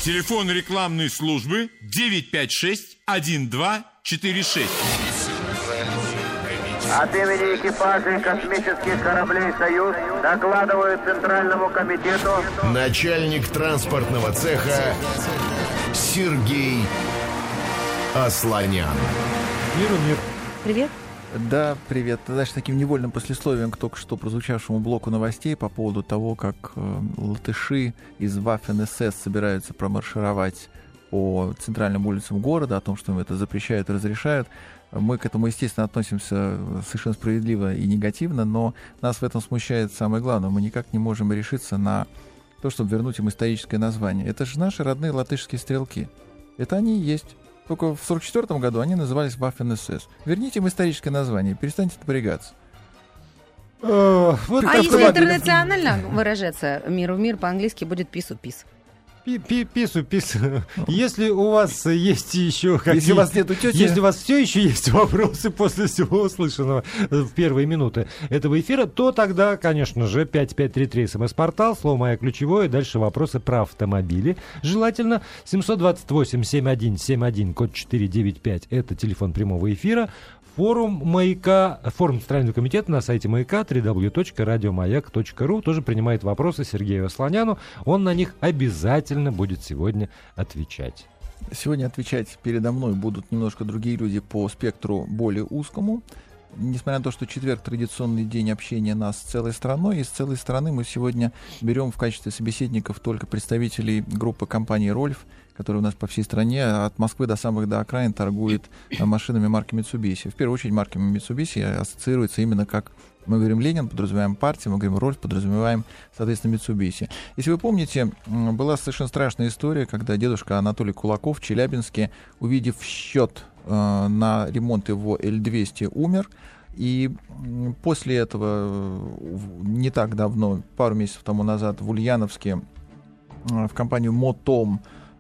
Телефон рекламной службы 956-1246. От имени экипажей космических кораблей «Союз» докладываю Центральному комитету. Начальник транспортного цеха Сергей Асланян. Мир. Привет. Да, привет. Ты знаешь, таким невольным послесловием к только что прозвучавшему блоку новостей по поводу того, как латыши из Waffen-СС собираются промаршировать по центральным улицам города, о том, что им это запрещают и разрешают. Мы к этому, естественно, относимся совершенно справедливо и негативно, но нас в этом смущает самое главное. Мы никак не можем решиться на то, чтобы вернуть им историческое название. Это же наши родные латышские стрелки. Это они и есть. Только в 1944 году они назывались Waffen-СС. Верните им историческое название, перестаньте напрягаться. Если интернационально выражаться, мир в мир по-английски будет пису-пис. Пису. Если у вас есть еще какие-то... Если у вас нету тети... Если у вас все еще есть вопросы после всего услышанного в первые минуты этого эфира, то тогда, конечно же, 5533 СМС-портал, слово «Мое» ключевое, дальше вопросы про автомобили. Желательно 728-7171, код 495, это телефон прямого эфира. Форум «Маяка», форум Центрального комитета на сайте «Маяка» www.radiomayak.ru тоже принимает вопросы Сергею Асланяну. Он на них обязательно будет сегодня отвечать. Сегодня отвечать передо мной будут немножко другие люди по спектру более узкому. Несмотря на то, что четверг — традиционный день общения нас с целой страной, и с целой страны мы сегодня берем в качестве собеседников только представителей группы компании «Рольф», которая у нас по всей стране, от Москвы до самых до окраин, торгует машинами марки Mitsubishi. В первую очередь марки Mitsubishi ассоциируется именно как мы говорим Ленин, подразумеваем партию, мы говорим Рольф, подразумеваем, соответственно, Mitsubishi. Если вы помните, была совершенно страшная история, когда дедушка Анатолий Кулаков в Челябинске, увидев счет на ремонт его L200, умер. И после этого, не так давно, пару месяцев тому назад, в Ульяновске в компанию «Мотом»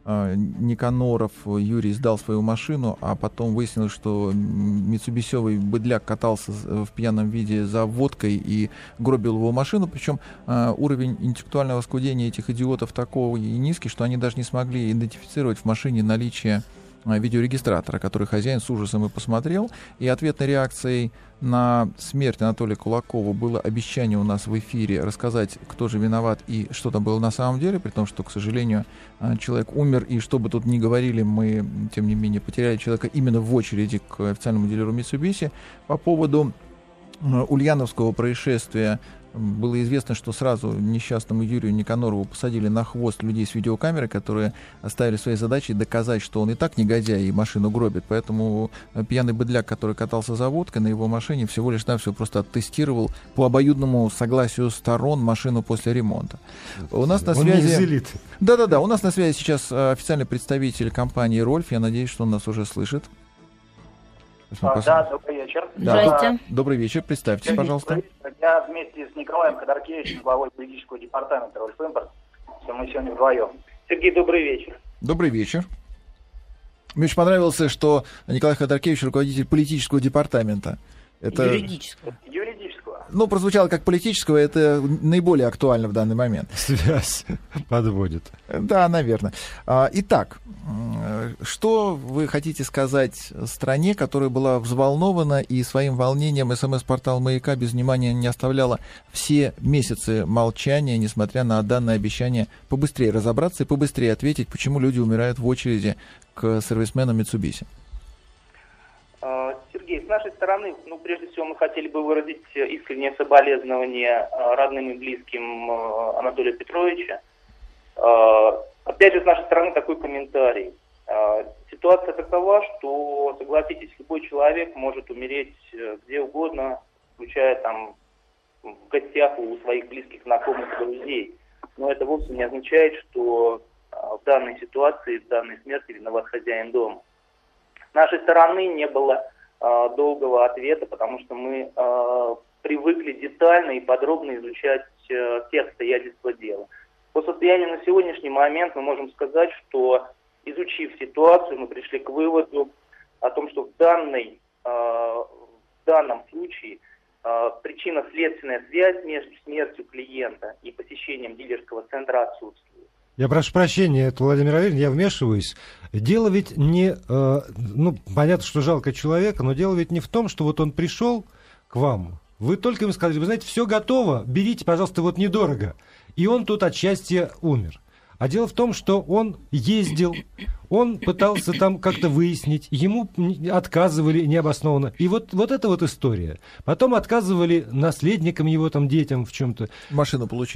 Никаноров Юрий сдал свою машину, а потом выяснилось, что митсубисевый быдляк катался в пьяном виде за водкой и гробил его машину. Причем уровень интеллектуального оскудения этих идиотов такой низкий, что они даже не смогли идентифицировать в машине наличие видеорегистратора, который хозяин с ужасом и посмотрел. И ответной реакцией на смерть Анатолия Кулакова было обещание у нас в эфире рассказать, кто же виноват и что там было на самом деле, при том, что, к сожалению, человек умер, и что бы тут ни говорили, мы, тем не менее, потеряли человека именно в очереди к официальному дилеру Mitsubishi. По поводу ульяновского происшествия было известно, что сразу несчастному Юрию Никанорову посадили на хвост людей с видеокамерой, которые оставили своей задачей доказать, что он и так негодяй и машину гробит. Поэтому пьяный быдляк, который катался за водкой на его машине, всего лишь навсего просто оттестировал по обоюдному согласию сторон машину после ремонта. У нас на связи... Да, у нас на связи сейчас официальный представитель компании «Рольф». Я надеюсь, что он нас уже слышит. Да, добрый вечер. Здравствуйте. Добрый вечер. Представьтесь, пожалуйста. Я вместе с Николаем Ходоркевичем, главой юридического департамента «Рольф Импорт». Мы сегодня вдвоем. Сергей, добрый вечер. Добрый вечер. Мне очень понравилось, что Николай Ходоркевич руководитель политического департамента. Это... Юридического. Ну, прозвучало как политического, это наиболее актуально в данный момент. Связь подводит. Да, наверное. Итак, что вы хотите сказать стране, которая была взволнована и своим волнением СМС-портал «Маяка» без внимания не оставляла все месяцы молчания, несмотря на данное обещание побыстрее разобраться и побыстрее ответить, почему люди умирают в очереди к сервисменам Mitsubishi? Сергей, с нашей стороны, прежде всего мы хотели бы выразить искреннее соболезнование родным и близким Анатолия Петровича. Опять же, с нашей стороны такой комментарий. Ситуация такова, что, согласитесь, любой человек может умереть где угодно, включая там в гостях у своих близких, знакомых, друзей. Но это вовсе не означает, что в данной ситуации, в данной смерти виноват хозяин дома. С нашей стороны не было долгого ответа, потому что мы привыкли детально и подробно изучать все обстоятельства дела. По состоянию на сегодняшний момент мы можем сказать, что, изучив ситуацию, мы пришли к выводу о том, что в данном случае причинно-следственная связь между смертью клиента и посещением дилерского центра отсутствует. Я прошу прощения, это Владимир Аверин, я вмешиваюсь. Дело ведь не... понятно, что жалко человека, но дело ведь не в том, что вот он пришел к вам, вы только ему сказали, вы знаете, все готово, берите, пожалуйста, вот недорого. И он тут от счастья умер. А дело в том, что он ездил, он пытался там как-то выяснить, ему отказывали необоснованно. И вот эта вот история. Потом отказывали наследникам его, там, детям в чем-то. Машину получить.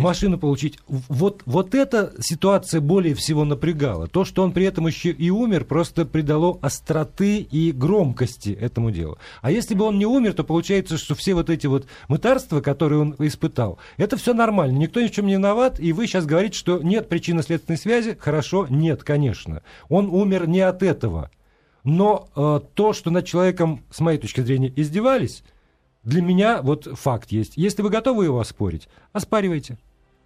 Вот эта ситуация более всего напрягала. То, что он при этом еще и умер, просто придало остроты и громкости этому делу. А если бы он не умер, то получается, что все вот эти вот мытарства, которые он испытал, это все нормально. Никто ни в чем не виноват, и вы сейчас говорите, что нет причинно-следственной связи. Хорошо, нет, конечно. Он умер не от этого. Но то, что над человеком, с моей точки зрения, издевались, для меня вот факт есть. Если вы готовы его оспорить, оспаривайте.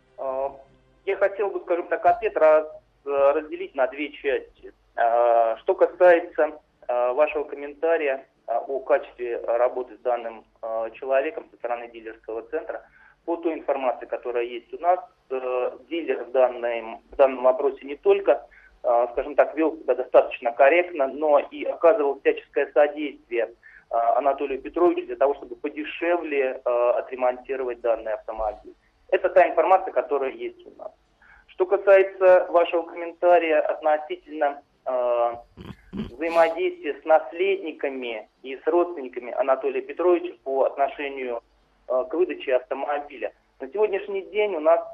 Я хотел бы, скажем так, ответ разделить на две части. Что касается вашего комментария о качестве работы с данным человеком со стороны дилерского центра, по той информации, которая есть у нас, дилер в данном вопросе не только, скажем так, вел себя достаточно корректно, но и оказывал всяческое содействие Анатолию Петровичу для того, чтобы подешевле отремонтировать данный автомобиль. Это та информация, которая есть у нас. Что касается вашего комментария относительно взаимодействия с наследниками и с родственниками Анатолия Петровича по отношению к выдаче автомобиля. На сегодняшний день у нас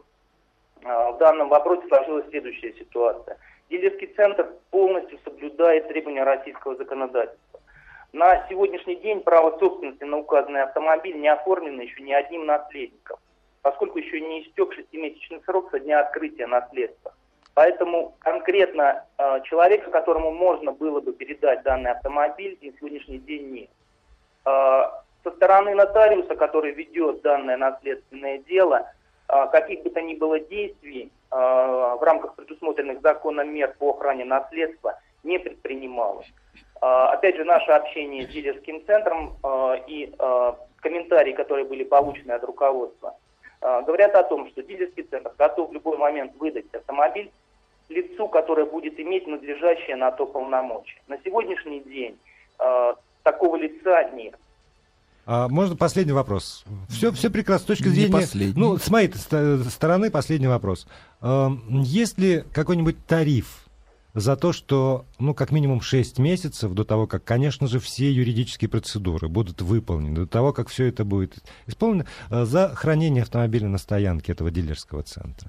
в данном вопросе сложилась следующая ситуация. Дилерский центр полностью соблюдает требования российского законодательства. На сегодняшний день право собственности на указанный автомобиль не оформлено еще ни одним наследником, поскольку еще не истек 6-месячный срок со дня открытия наследства. Поэтому конкретно человека, которому можно было бы передать данный автомобиль, на сегодняшний день нет. Со стороны нотариуса, который ведет данное наследственное дело, каких бы то ни было действий в рамках предусмотренных законом мер по охране наследства не предпринималось. Опять же, наше общение с дилерским центром и комментарии, которые были получены от руководства, говорят о том, что дилерский центр готов в любой момент выдать автомобиль лицу, которое будет иметь надлежащее на то полномочия. На сегодняшний день такого лица нет. Можно последний вопрос? Все прекрасно. С точки зрения... с моей стороны последний вопрос. Есть ли какой-нибудь тариф за то, что, как минимум 6 месяцев до того, как, конечно же, все юридические процедуры будут выполнены, до того, как все это будет исполнено, за хранение автомобиля на стоянке этого дилерского центра?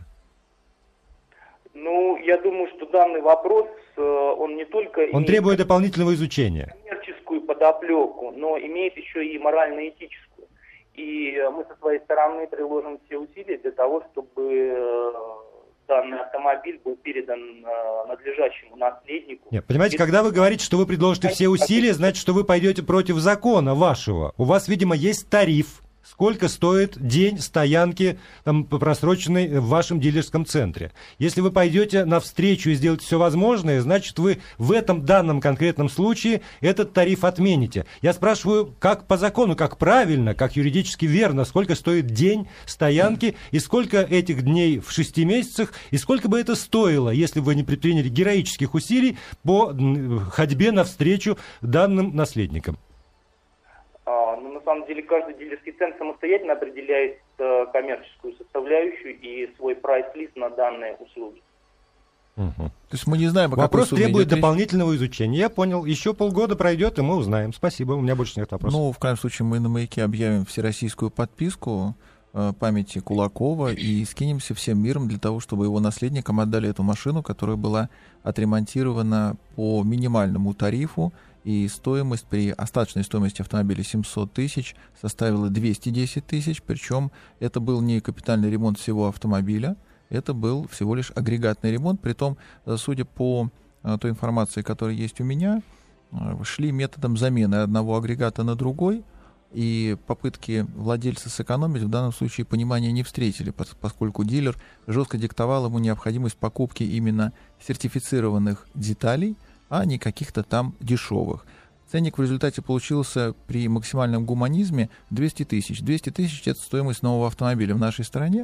Я думаю, что данный вопрос, он не только... Он требует дополнительного изучения. Коммерческую подоплеку, но имеет еще и морально-этическую. И мы со своей стороны приложим все усилия для того, чтобы данный автомобиль был передан надлежащему наследнику. Нет, понимаете, когда вы говорите, что вы предложите все усилия, значит, что вы пойдете против закона вашего. У вас, видимо, есть тариф. Сколько стоит день стоянки просроченной в вашем дилерском центре? Если вы пойдете навстречу и сделаете все возможное, значит, вы в этом данном конкретном случае этот тариф отмените. Я спрашиваю, как по закону, как правильно, как юридически верно, сколько стоит день стоянки и сколько этих дней в 6 месяцах, и сколько бы это стоило, если бы вы не предприняли героических усилий по ходьбе навстречу данным наследникам? На самом деле каждый дилерский центр самостоятельно определяет коммерческую составляющую и свой прайс-лист на данные услуги. То есть мы не знаем, о вопрос какой сумме требует идет дополнительного изучения. Я понял. Еще полгода пройдет, и мы узнаем. Спасибо, у меня больше нет вопросов. В крайнем случае мы на «Маяке» объявим всероссийскую подписку памяти Кулакова и скинемся всем миром для того, чтобы его наследникам отдали эту машину, которая была отремонтирована по минимальному тарифу, и стоимость при остаточной стоимости автомобиля 700 тысяч составила 210 тысяч, причем это был не капитальный ремонт всего автомобиля, это был всего лишь агрегатный ремонт, притом, судя по той информации, которая есть у меня, шли методом замены одного агрегата на другой, и попытки владельца сэкономить в данном случае понимания не встретили, поскольку дилер жестко диктовал ему необходимость покупки именно сертифицированных деталей, а не каких-то там дешевых. Ценник в результате получился при максимальном гуманизме 200 тысяч. 200 тысяч — это стоимость нового автомобиля в нашей стране.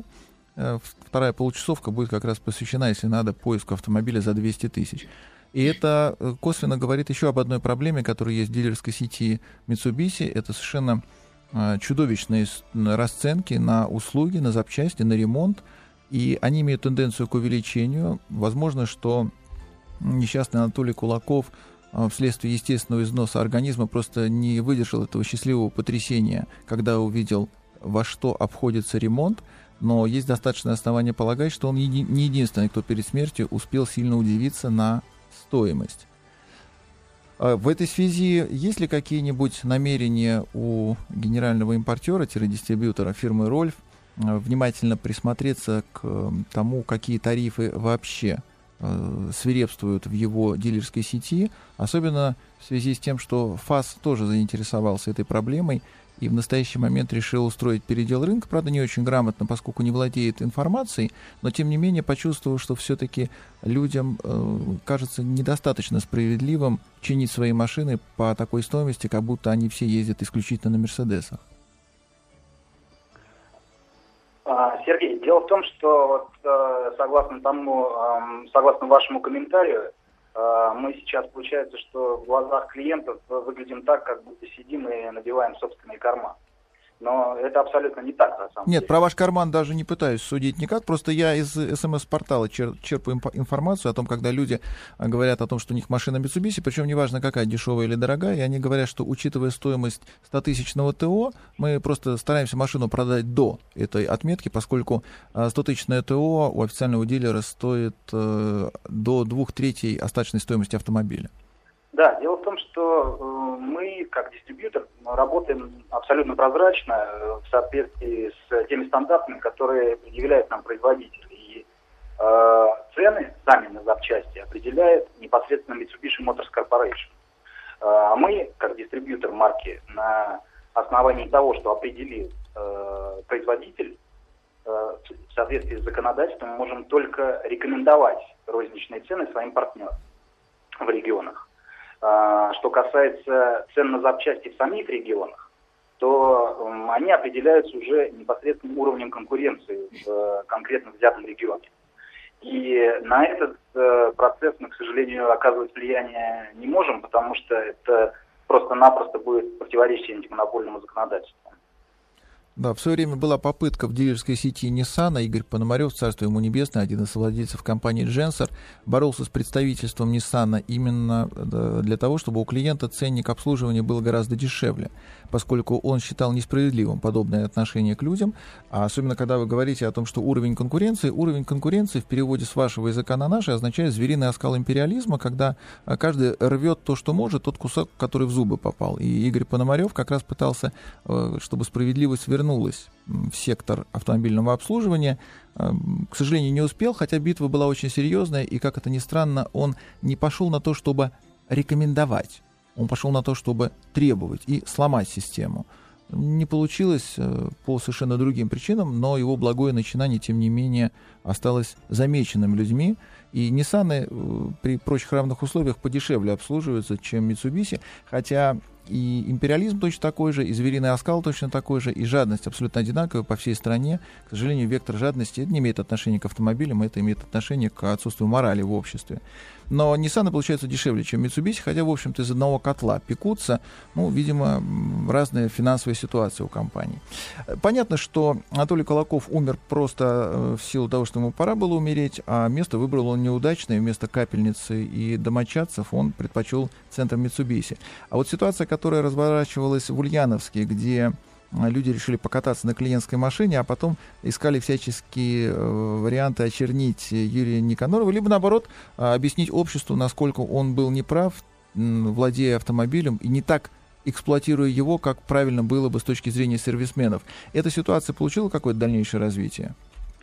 вторая получасовка будет как раз посвящена, если надо, поиску автомобиля за 200 тысяч. И это косвенно говорит еще об одной проблеме, которая есть в дилерской сети Mitsubishi. Это совершенно чудовищные расценки на услуги, на запчасти, на ремонт. И они имеют тенденцию к увеличению. Возможно, что несчастный Анатолий Кулаков вследствие естественного износа организма просто не выдержал этого счастливого потрясения, когда увидел, во что обходится ремонт. Но есть достаточное основание полагать, что он не единственный, кто перед смертью успел сильно удивиться на стоимость. В этой связи есть ли какие-нибудь намерения у генерального импортера-дистрибьютора фирмы «Рольф» внимательно присмотреться к тому, какие тарифы вообще свирепствуют в его дилерской сети, особенно в связи с тем, что ФАС тоже заинтересовался этой проблемой и в настоящий момент решил устроить передел рынка, правда, не очень грамотно, поскольку не владеет информацией, но, тем не менее, почувствовал, что все-таки людям кажется недостаточно справедливым чинить свои машины по такой стоимости, как будто они все ездят исключительно на «Мерседесах». Сергей, дело в том, что согласно вашему комментарию, мы сейчас, получается, что в глазах клиентов выглядим так, как будто сидим и набиваем собственный карман. Но это абсолютно не так, на самом деле. Нет, про ваш карман даже не пытаюсь судить никак, просто я из СМС-портала черпаю информацию о том, когда люди говорят о том, что у них машина Mitsubishi, причем неважно, какая, дешевая или дорогая, и они говорят, что, учитывая стоимость 100-тысячного ТО, мы просто стараемся машину продать до этой отметки, поскольку 100-тысячное ТО у официального дилера стоит до 2/3 остаточной стоимости автомобиля. Да, дело в том, что мы, как дистрибьютор, работаем абсолютно прозрачно в соответствии с теми стандартами, которые предъявляют нам производители. И цены сами на запчасти определяет непосредственно Mitsubishi Motors Corporation. Мы, как дистрибьютор марки, на основании того, что определил производитель, в соответствии с законодательством, можем только рекомендовать розничные цены своим партнерам в регионах. Что касается цен на запчасти в самих регионах, то они определяются уже непосредственным уровнем конкуренции в конкретно взятом регионе. И на этот процесс мы, к сожалению, оказывать влияние не можем, потому что это просто-напросто будет противоречие антимонопольному законодательству. Да, в свое время была попытка в дилерской сети Nissan. Игорь Пономарев, царство ему небесное, один из владельцев компании Gensor, боролся с представительством Nissan именно для того, чтобы у клиента ценник обслуживания был гораздо дешевле, поскольку он считал несправедливым подобное отношение к людям, а особенно когда вы говорите о том, что уровень конкуренции в переводе с вашего языка на наш означает звериный оскал империализма, когда каждый рвет то, что может, тот кусок, который в зубы попал. И Игорь Пономарев как раз пытался, чтобы справедливость вернулась в сектор автомобильного обслуживания. К сожалению, не успел, хотя битва была очень серьезная, и, как это ни странно, он не пошел на то, чтобы рекомендовать. Он пошел на то, чтобы требовать и сломать систему. Не получилось по совершенно другим причинам, но его благое начинание, тем не менее, осталось замеченным людьми. И Nissan при прочих равных условиях подешевле обслуживаются, чем Mitsubishi, хотя и империализм точно такой же, и звериный оскал точно такой же, и жадность абсолютно одинаковая по всей стране. К сожалению, вектор жадности не имеет отношения к автомобилям, это имеет отношение к отсутствию морали в обществе. Но Nissan получается дешевле, чем Mitsubishi, хотя, в общем-то, из одного котла пекутся. Видимо, разная финансовая ситуация у компаний. Понятно, что Анатолий Кулаков умер просто в силу того, что ему пора было умереть, а место выбрал он неудачное. Вместо капельницы и домочадцев он предпочел центр Mitsubishi. А вот ситуация, которая разворачивалась в Ульяновске, где люди решили покататься на клиентской машине, а потом искали всяческие варианты очернить Юрия Никанорова, либо, наоборот, объяснить обществу, насколько он был неправ, владея автомобилем, и не так эксплуатируя его, как правильно было бы с точки зрения сервисменов. Эта ситуация получила какое-то дальнейшее развитие?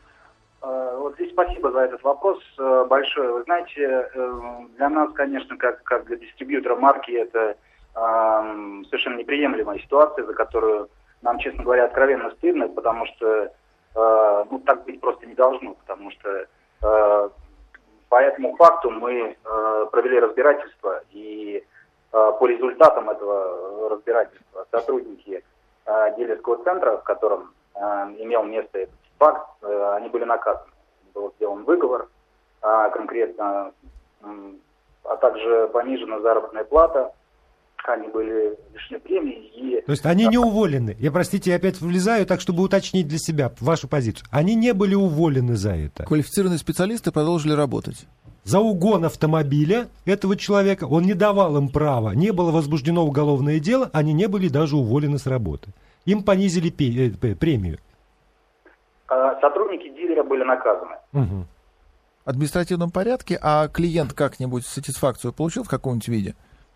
Вот здесь спасибо за этот вопрос большое. Вы знаете, для нас, конечно, как для дистрибьютора марки, это совершенно неприемлемая ситуация, за которую нам, честно говоря, откровенно стыдно, потому что так быть просто не должно, потому что по этому факту мы провели разбирательство, и по результатам этого разбирательства сотрудники дилерского центра, в котором имел место этот факт, они были наказаны. Был сделан выговор конкретно, а также понижена заработная плата. Они были лишены премии. И... То есть они не уволены. Я, простите, я опять влезаю, так, чтобы уточнить для себя вашу позицию. Они не были уволены за это. Квалифицированные специалисты продолжили работать. За угон автомобиля этого человека он не давал им права, не было возбуждено уголовное дело, они не были даже уволены с работы. Им понизили премию. Сотрудники дилера были наказаны. Угу. В административном порядке, а клиент как-нибудь сатисфакцию получил в каком-нибудь виде?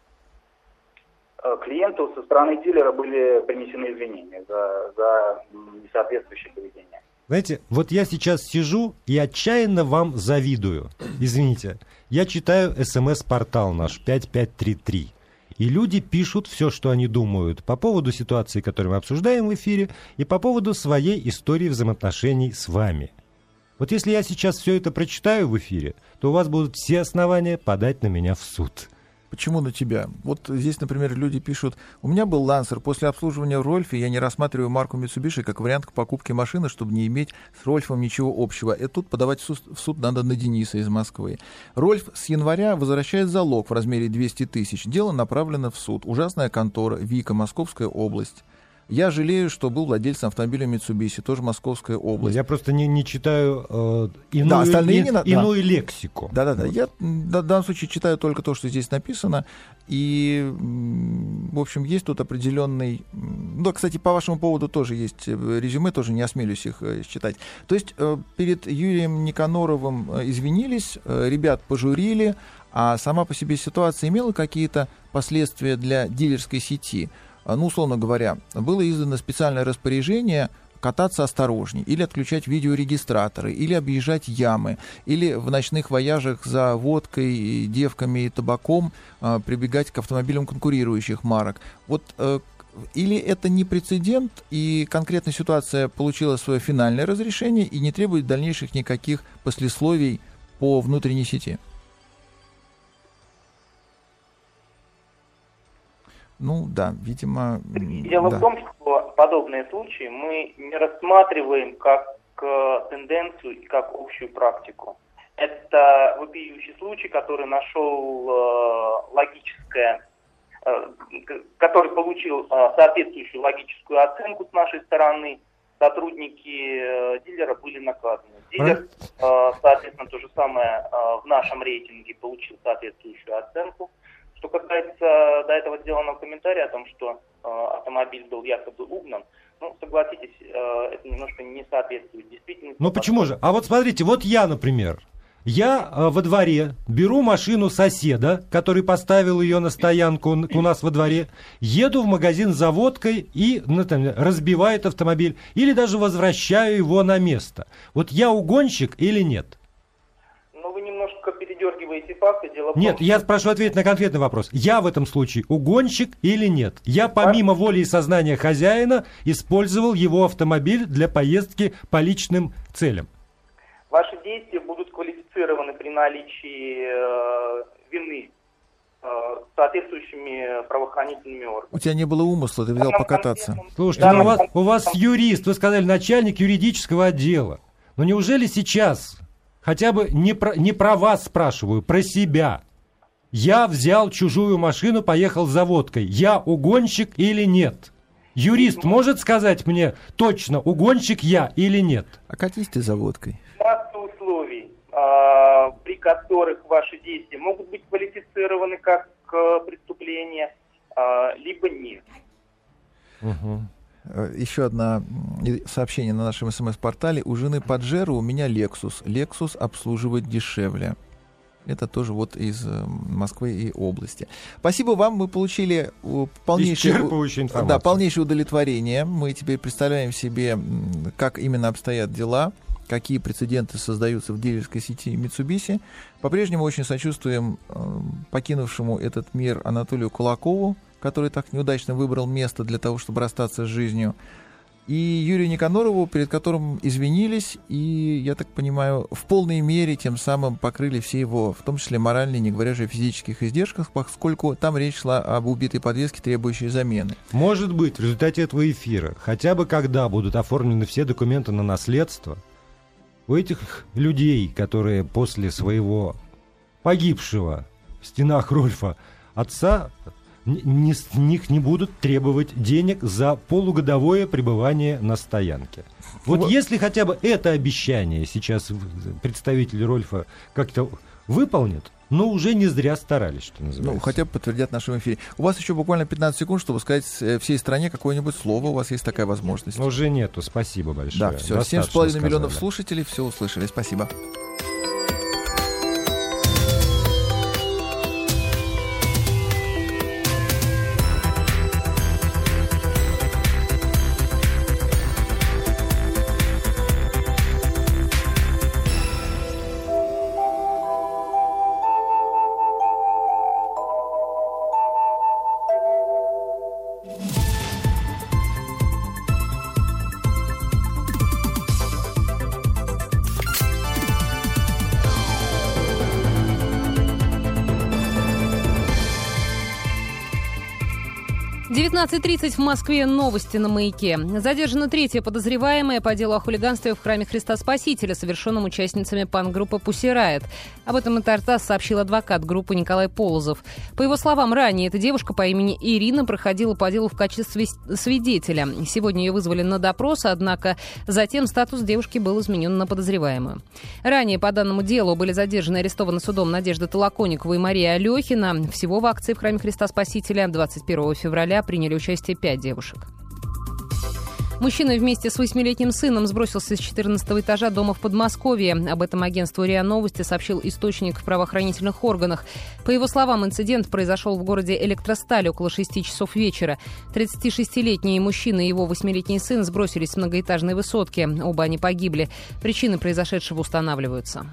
Клиенту со стороны дилера были принесены извинения за несоответствующее поведение. Знаете, вот я сейчас сижу и отчаянно вам завидую. Извините, я читаю СМС-портал наш 5533. И люди пишут все, что они думают по поводу ситуации, которую мы обсуждаем в эфире, и по поводу своей истории взаимоотношений с вами. Вот если я сейчас все это прочитаю в эфире, то у вас будут все основания подать на меня в суд. Почему на тебя? Вот здесь, например, люди пишут: у меня был Лансер, после обслуживания в Рольфе я не рассматриваю марку Mitsubishi как вариант к покупке машины, чтобы не иметь с Рольфом ничего общего. И тут подавать в суд надо на Дениса из Москвы. Рольф с января возвращает залог в размере 200 тысяч. Дело направлено в суд. Ужасная контора, Вика, Московская область. Я жалею, что был владельцем автомобиля Mitsubishi, тоже Московская область. Я просто не читаю иную лексику. Да-да-да. Я в данном случае читаю только то, что здесь написано. И, в общем, есть тут определенный... Да, кстати, по вашему поводу тоже есть резюме, тоже не осмелюсь их читать. То есть перед Юрием Никаноровым извинились, ребят пожурили, а сама по себе ситуация имела какие-то последствия для дилерской сети? Ну, условно говоря, было издано специальное распоряжение кататься осторожней, или отключать видеорегистраторы, или объезжать ямы, или в ночных вояжах за водкой, девками и табаком прибегать к автомобилям конкурирующих марок. Вот или это не прецедент, и конкретная ситуация получила свое финальное разрешение и не требует дальнейших никаких послесловий по внутренней сети? Ну да, видимо... Дело в том, что подобные случаи мы не рассматриваем как тенденцию и как общую практику. Это вопиющий случай, который нашел который получил соответствующую логическую оценку с нашей стороны. Сотрудники дилера были наказаны. Дилер, соответственно, то же самое в нашем рейтинге получил соответствующую оценку. Что касается до этого сделанного комментария о том, что автомобиль был якобы угнан, ну, согласитесь, это немножко не соответствует действительности. Ну, почему же? А вот смотрите, вот я, например, во дворе беру машину соседа, который поставил ее на стоянку у нас во дворе, еду в магазин за водкой и разбивает автомобиль, или даже возвращаю его на место. Вот я угонщик или нет? Ну, вы немножко передергиваете факты. Дело в том, нет, я прошу ответить на конкретный вопрос. Я в этом случае угонщик или нет? Я помимо воли и сознания хозяина использовал его автомобиль для поездки по личным целям. Ваши действия будут квалифицированы при наличии вины соответствующими правоохранительными органами. У тебя не было умысла, ты взял покататься. Слушайте, у вас юрист, вы сказали, начальник юридического отдела. Но неужели сейчас... Хотя бы не про вас спрашиваю, про себя. Я взял чужую машину, поехал за водкой. Я угонщик или нет? Юрист может сказать мне точно, угонщик я или нет? А катись ты за водкой. Масса условий, при которых ваши действия могут быть квалифицированы как преступление, либо нет. Угу. Еще одно сообщение на нашем СМС-портале. У жены Паджеро, у меня Lexus. Lexus обслуживать дешевле. Это тоже вот из Москвы и области. Спасибо вам, мы получили полнейшее удовлетворение. Мы теперь представляем себе, как именно обстоят дела, какие прецеденты создаются в дилерской сети Mitsubishi. По-прежнему очень сочувствуем покинувшему этот мир Анатолию Кулакову, который так неудачно выбрал место для того, чтобы расстаться с жизнью. и Юрию Никанорову, перед которым извинились, и, я так понимаю, в полной мере тем самым покрыли все его, в том числе моральные, не говоря же о физических издержках, поскольку там речь шла об убитой подвеске, требующей замены. Может быть, в результате этого эфира, хотя бы когда будут оформлены все документы на наследство, у этих людей, которые после своего погибшего в стенах Рольфа отца, с них не будут требовать денег за полугодовое пребывание на стоянке. Вот если хотя бы это обещание сейчас представители Рольфа как-то выполнят, но уже не зря старались, что называется. Ну, хотя бы подтвердят в нашем эфире. У вас еще буквально 15 секунд, чтобы сказать всей стране какое-нибудь слово. У вас есть такая возможность. Уже нету. Спасибо большое. Да, все. 7,5 миллионов слушателей. Все услышали. Спасибо. — 19:30 в Москве. Новости на «Маяке». Задержана третья подозреваемая по делу о хулиганстве в храме Христа Спасителя, совершенном участницами панк-группы «Пусси Райот». Об этом ТАСС сообщил адвокат группы Николай Полозов. По его словам, ранее эта девушка по имени Ирина проходила по делу в качестве свидетеля. Сегодня ее вызвали на допрос, однако затем статус девушки был изменен на подозреваемую. Ранее по данному делу были задержаны и арестованы судом Надежда Толоконникова и Мария Алехина. Всего в акции в храме Христа Спасителя 21 февраля приняли участие 5 девушек. Мужчина вместе с 8-летним сыном сбросился с 14-го этажа дома в Подмосковье. Об этом агентству РИА Новости сообщил источник в правоохранительных органах. По его словам, инцидент произошел в городе Электросталь около 6 часов вечера. 36-летний мужчина и его 8-летний сын сбросились с многоэтажной высотки. Оба они погибли. Причины произошедшего устанавливаются.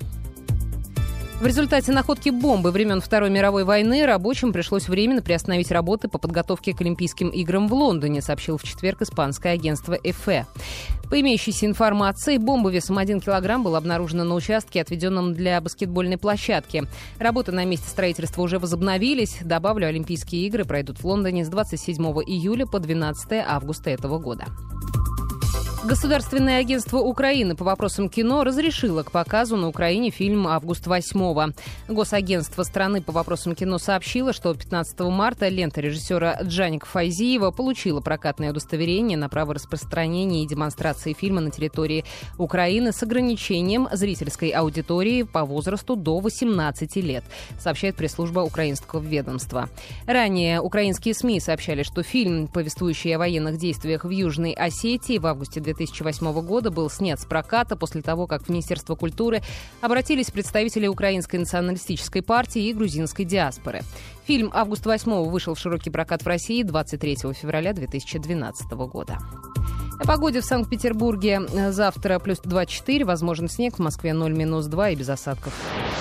В результате находки бомбы времен Второй мировой войны рабочим пришлось временно приостановить работы по подготовке к Олимпийским играм в Лондоне, сообщил в четверг испанское агентство ЭФЕ. По имеющейся информации, бомба весом 1 килограмм была обнаружена на участке, отведенном для баскетбольной площадки. Работы на месте строительства уже возобновились. Добавлю, Олимпийские игры пройдут в Лондоне с 27 июля по 12 августа этого года. Государственное агентство Украины по вопросам кино разрешило к показу на Украине фильм «Август 8-го». Госагентство страны по вопросам кино сообщило, что 15 марта лента режиссера Джаника Файзиева получила прокатное удостоверение на право распространения и демонстрации фильма на территории Украины с ограничением зрительской аудитории по возрасту до 18 лет, сообщает пресс-служба украинского ведомства. Ранее украинские СМИ сообщали, что фильм, повествующий о военных действиях в Южной Осетии, в августе 2008 года был снят с проката после того, как в Министерство культуры обратились представители Украинской националистической партии и грузинской диаспоры. Фильм «Август 8-го» вышел в широкий прокат в России 23 февраля 2012 года. О погоде в Санкт-Петербурге. Завтра плюс 2-4, возможен снег, в Москве 0-2 и без осадков.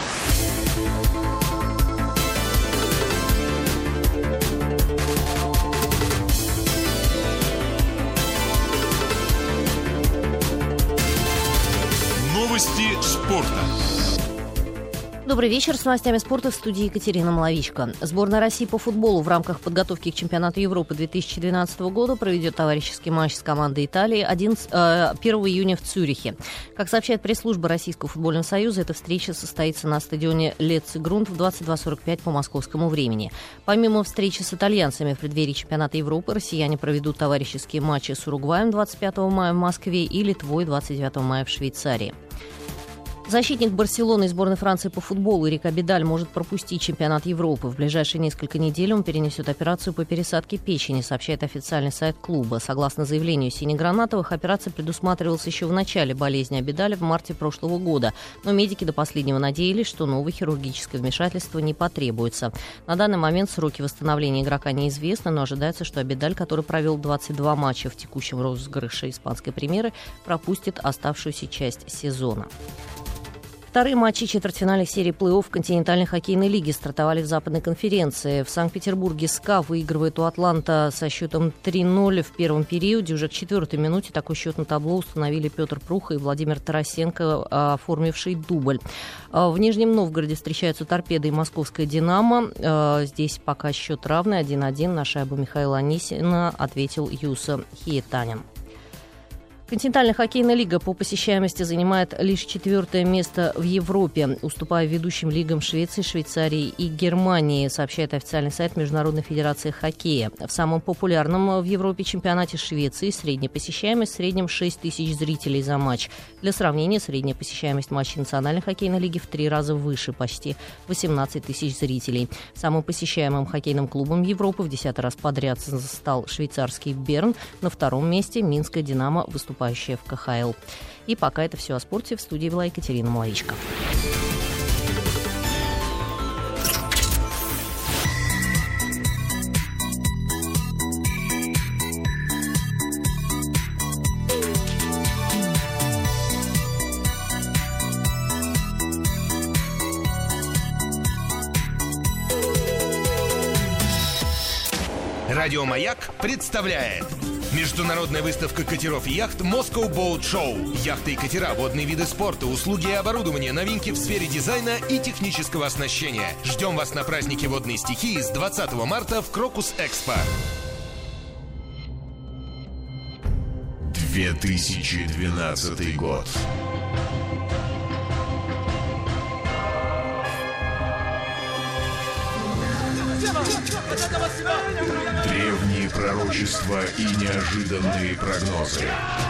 Новости спорта. Добрый вечер. С новостями спорта в студии Екатерина Маловичко. Сборная России по футболу в рамках подготовки к чемпионату Европы 2012 года проведет товарищеский матч с командой Италии 1 июня в Цюрихе. Как сообщает пресс-служба Российского футбольного союза, эта встреча состоится на стадионе Лецци-Грунд в 22:45 по московскому времени. Помимо встречи с итальянцами в преддверии чемпионата Европы, россияне проведут товарищеские матчи с Уругваем 25 мая в Москве и Литвой 29 мая в Швейцарии. Защитник Барселоны и сборной Франции по футболу Эрик Абидаль может пропустить чемпионат Европы. В ближайшие несколько недель он перенесет операцию по пересадке печени, сообщает официальный сайт клуба. Согласно заявлению синегранатовых, операция предусматривалась еще в начале болезни Абидаля в марте прошлого года. Но медики до последнего надеялись, что новое хирургическое вмешательство не потребуется. На данный момент сроки восстановления игрока неизвестны, но ожидается, что Абидаль, который провел 22 матча в текущем розыгрыше испанской премьеры, пропустит оставшуюся часть сезона. Вторые матчи четвертьфинальных серии плей-офф континентальной хоккейной лиги стартовали в Западной конференции. В Санкт-Петербурге СКА выигрывает у Атланта со счетом 3-0 в первом периоде. Уже к 4-й минуте такой счет на табло установили Петр Пруха и Владимир Тарасенко, оформивший дубль. В Нижнем Новгороде встречаются «Торпедо» и «Московская Динамо». Здесь пока счет равный 1-1. На шайбу Михаила Анисина ответил Юса Хиетанин. Континентальная хоккейная лига по посещаемости занимает лишь 4-е место в Европе, уступая ведущим лигам Швеции, Швейцарии и Германии, сообщает официальный сайт Международной федерации хоккея. В самом популярном в Европе чемпионате Швеции средняя посещаемость в среднем 6 тысяч зрителей за матч. Для сравнения, средняя посещаемость матчей Национальной хоккейной лиги в 3 раза выше, почти 18 тысяч зрителей. Самым посещаемым хоккейным клубом Европы в 10-й раз подряд стал швейцарский Берн. На втором месте Минская Динамо, выступающая в КХЛ. И пока это все о спорте. В студии была Екатерина Малавичка. Радио «Маяк» представляет международная выставка катеров и яхт Moscow Boat Show. Яхты и катера, водные виды спорта, услуги и оборудование, новинки в сфере дизайна и технического оснащения. Ждем вас на празднике водной стихии с 20 марта в Крокус Экспо. 2012 год. Древние пророчества и неожиданные прогнозы.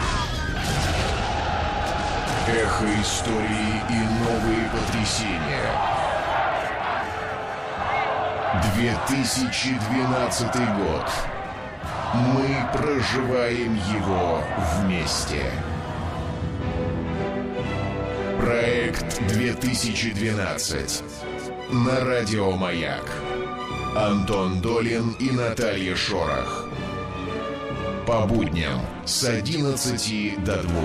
Эхо истории и новые потрясения. 2012 год. Мы проживаем его вместе. Проект 2012 на Радио «Маяк». Антон Долин и Наталья Шорох. По будням с 11 до 2.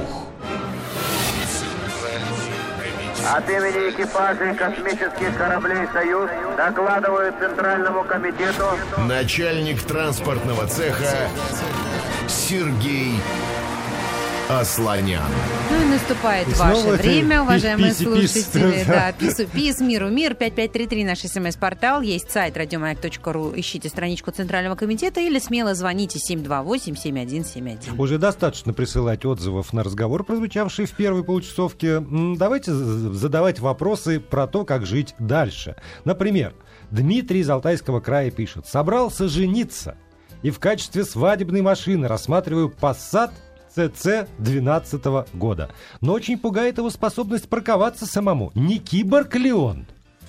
От имени экипажей космических кораблей «Союз» докладываю Центральному комитету. Начальник транспортного цеха Сергей Асланян. Ну и наступает ваше время, уважаемые слушатели. Да, пис, миру мир, 5533 наш СМС-портал. Есть сайт радиомаяк.ру. Ищите страничку Центрального комитета или смело звоните 728-7171. Уже достаточно присылать отзывов на разговор, прозвучавший в первой получасовке. Давайте задавать вопросы про то, как жить дальше. Например, Дмитрий из Алтайского края пишет: собрался жениться и в качестве свадебной машины рассматриваю Passat CC 2012 года. Но очень пугает его способность парковаться самому. Не киборг ли он?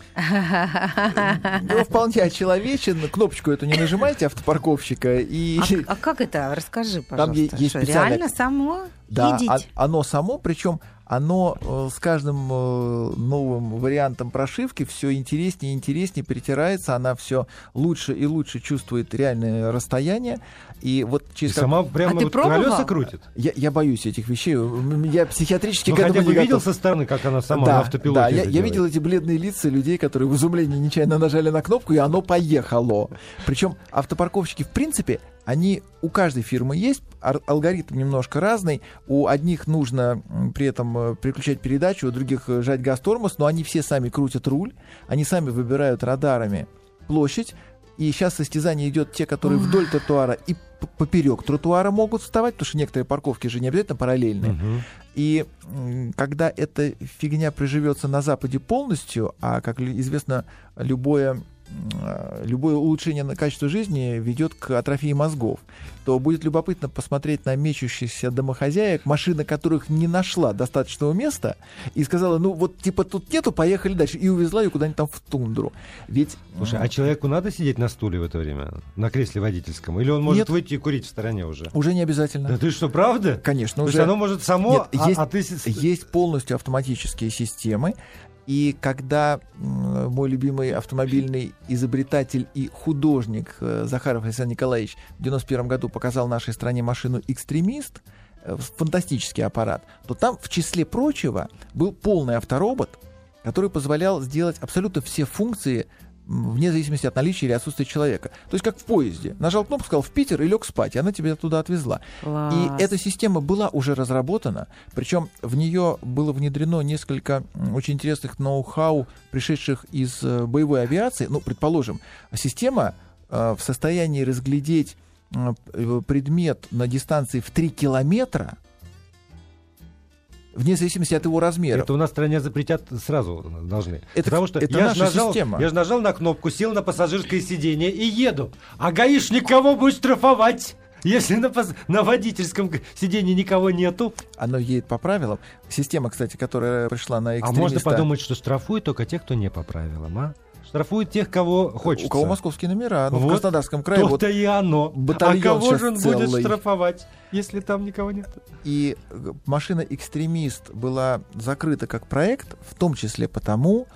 Ну, вполне очеловечен. Кнопочку эту не нажимайте, автопарковщика. И... А как это? Расскажи, пожалуйста. Там есть специальное... Реально само? Да, едете? Оно само, причем оно с каждым новым вариантом прошивки все интереснее и интереснее притирается, она все лучше и лучше чувствует реальное расстояние. И вот через сама прямо вот колеса крутит? Я боюсь этих вещей. Я психиатрически к этому не готов. Видел со стороны, как она сама на автопилоте? Да, я видел эти бледные лица людей, которые в изумлении нечаянно нажали на кнопку, и оно поехало. Причем автопарковщики, в принципе, они у каждой фирмы есть, алгоритм немножко разный. У одних нужно при этом переключать передачу, у других жать газ-тормоз, но они все сами крутят руль, они сами выбирают радарами площадь. И сейчас состязание идет те, которые вдоль тротуара и поперек тротуара могут вставать, потому что некоторые парковки же не обязательно параллельные. И когда эта фигня приживется на Западе полностью, а, как известно, любое улучшение качества жизни ведет к атрофии мозгов, то будет любопытно посмотреть на мечущихся домохозяек, машина которых не нашла достаточного места, и сказала: ну вот типа тут нету, поехали дальше, и увезла ее куда-нибудь там в тундру. Ведь... Слушай, а человеку надо сидеть на стуле в это время, на кресле водительском? Или он может выйти и курить в стороне уже? Уже не обязательно. Да ты что, правда? Конечно. То уже... есть оно может само... Нет, есть полностью автоматические системы. И когда мой любимый автомобильный изобретатель и художник Захаров Александр Николаевич в 1991 году показал нашей стране машину «Экстремист», фантастический аппарат, то там, в числе прочего, был полный авторобот, который позволял сделать абсолютно все функции вне зависимости от наличия или отсутствия человека. То есть как в поезде. Нажал кнопку, сказал «в Питер» и лег спать, и она тебя туда отвезла. Класс. И эта система была уже разработана, причем в нее было внедрено несколько очень интересных ноу-хау, пришедших из боевой авиации. Ну, предположим, система в состоянии разглядеть предмет на дистанции в 3 километра, вне зависимости от его размера. Это у нас в стране запретят сразу должны. Потому что это я наша система. Я же нажал на кнопку, сел на пассажирское сиденье и еду. А гаишник кого будет штрафовать? Если на водительском сиденье никого нету. Оно едет по правилам. Система, кстати, которая пришла на экстремиста... А можно подумать, что штрафуют только тех, кто не по правилам, а? Штрафуют тех, кого хочется. У кого московские номера. Ну, вот в Краснодарском крае... То-то и оно. А кого же он будет штрафовать, если там никого нет? И машина-экстремист была закрыта как проект, в том числе потому,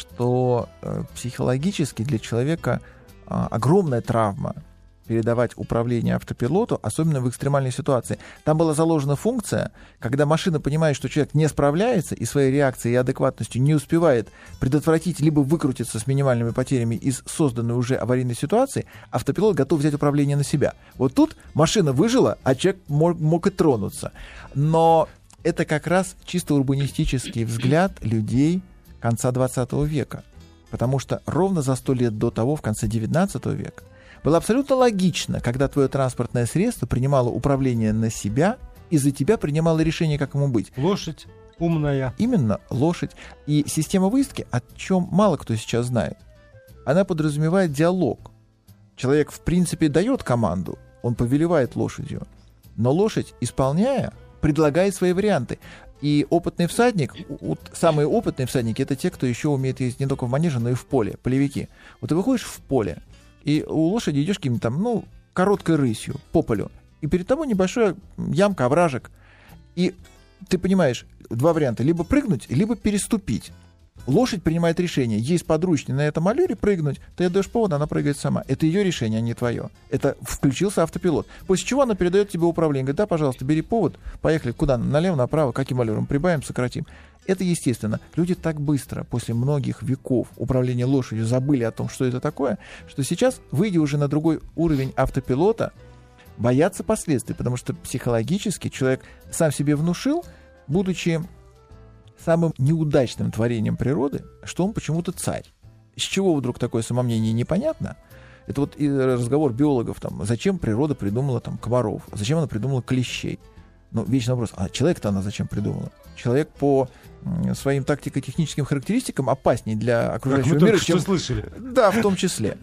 что психологически для человека огромная травма передавать управление автопилоту, особенно в экстремальной ситуации. Там была заложена функция, когда машина понимает, что человек не справляется и своей реакцией и адекватностью не успевает предотвратить либо выкрутиться с минимальными потерями из созданной уже аварийной ситуации, автопилот готов взять управление на себя. Вот тут машина выжила, а человек мог и тронуться. Но это как раз чисто урбанистический взгляд людей конца 20 века. Потому что ровно за 100 лет до того, в конце 19 века, было абсолютно логично, когда твое транспортное средство принимало управление на себя и за тебя принимало решение, как ему быть. Лошадь умная. Именно, лошадь. И система выездки, о чем мало кто сейчас знает, она подразумевает диалог. Человек, в принципе, дает команду, он повелевает лошадью, но лошадь, исполняя, предлагает свои варианты. И опытный всадник, самые опытные всадники, это те, кто еще умеет ездить не только в манеже, но и в поле, полевики. Вот ты выходишь в поле, и у лошади идешь каким-то там, короткой рысью по полю. И перед тобой небольшая ямка, овражек. И ты понимаешь, два варианта. Либо прыгнуть, либо переступить. Лошадь принимает решение. Ей сподручнее на этом аллюре прыгнуть. Ты отдаешь повод, она прыгает сама. Это ее решение, а не твое. Это включился автопилот. После чего она передает тебе управление. Говорит, да, пожалуйста, бери повод. Поехали. Куда? Налево, направо. Каким аллюром? Прибавим, сократим. Это естественно. Люди так быстро, после многих веков управления лошадью, забыли о том, что это такое, что сейчас, выйдя уже на другой уровень автопилота, боятся последствий, потому что психологически человек сам себе внушил, будучи самым неудачным творением природы, что он почему-то царь. С чего вдруг такое самомнение, непонятно. Это вот и разговор биологов, зачем природа придумала комаров, зачем она придумала клещей. Вечный вопрос, а человек-то она зачем придумала? Человек по своим тактико-техническим характеристикам опаснее для окружающего мира, чем... слышали. Да, в том числе.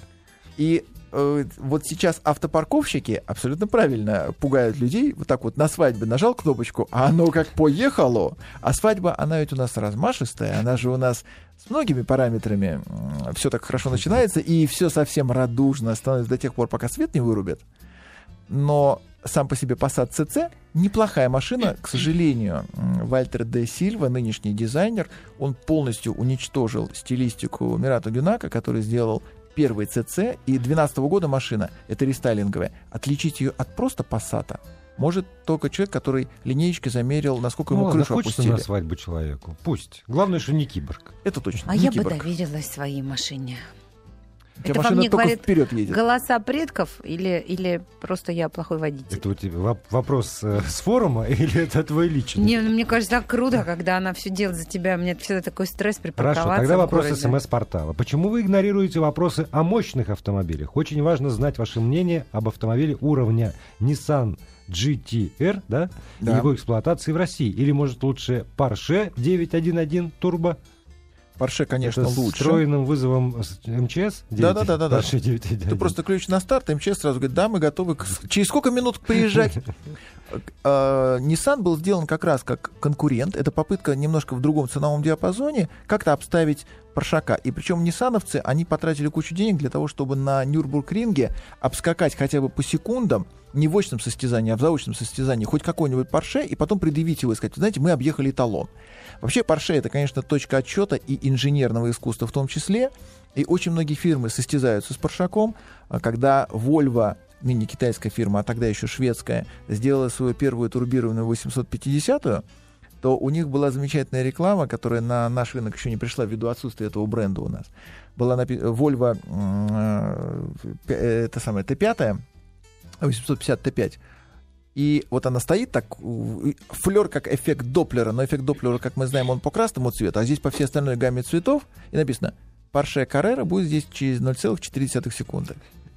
И вот сейчас автопарковщики абсолютно правильно пугают людей. Вот так вот на свадьбе нажал кнопочку, а оно как поехало. А свадьба, она ведь у нас размашистая, она же у нас с многими параметрами все так хорошо начинается, и все совсем радужно становится до тех пор, пока свет не вырубят. Но сам по себе Passat CC неплохая машина, к сожалению. Вальтер де Сильва, нынешний дизайнер, он полностью уничтожил стилистику Мирато Гюнака, который сделал первый CC, и 2012 года машина, это рестайлинговая. Отличить ее от просто Passat может только человек, который линеечкой замерил, насколько ему крышу опустили. На свадьбу человеку. Пусть. Главное, что не киборг. Это точно. А не я киборг. бы доверилась своей машине. Это машина только говорит вперед едет. Голоса предков или просто я плохой водитель? Это у тебя вопрос с форума или это твой личный? Не, мне кажется, так круто, когда она все делает за тебя. У меня всегда такой стресс припарковаться. Хорошо, тогда вопрос городе. СМС-портала. Почему вы игнорируете вопросы о мощных автомобилях? Очень важно знать ваше мнение об автомобиле уровня Nissan GT-R, да? И его эксплуатации в России. Или, может, лучше Porsche 911 Turbo? Porsche, конечно, это лучше. С встроенным вызовом МЧС? Да. Porsche 911. Ты просто ключ на старт, МЧС сразу говорит, да, мы готовы. Через сколько минут приезжать? Nissan был сделан как раз как конкурент. Это попытка немножко в другом ценовом диапазоне как-то обставить Паршака. И причем ниссановцы, они потратили кучу денег для того, чтобы на Нюрбургринге обскакать хотя бы по секундам, не в очном состязании, а в заочном состязании, хоть какой-нибудь Porsche, и потом предъявить его и сказать, знаете, мы объехали эталон. Вообще Porsche — это, конечно, точка отсчета и инженерного искусства в том числе. И очень многие фирмы состязаются с Паршаком. Когда Volvo, ныне китайская фирма, а тогда еще шведская, сделала свою первую турбированную 850-ю, то у них была замечательная реклама, которая на наш рынок еще не пришла ввиду отсутствия этого бренда у нас. Была Volvo T5, 850 T5. И вот она стоит так, флер как эффект Доплера, но эффект Доплера, как мы знаем, он по красному цвету, а здесь по всей остальной гамме цветов, и написано Porsche Carrera будет здесь через 0,4 секунды.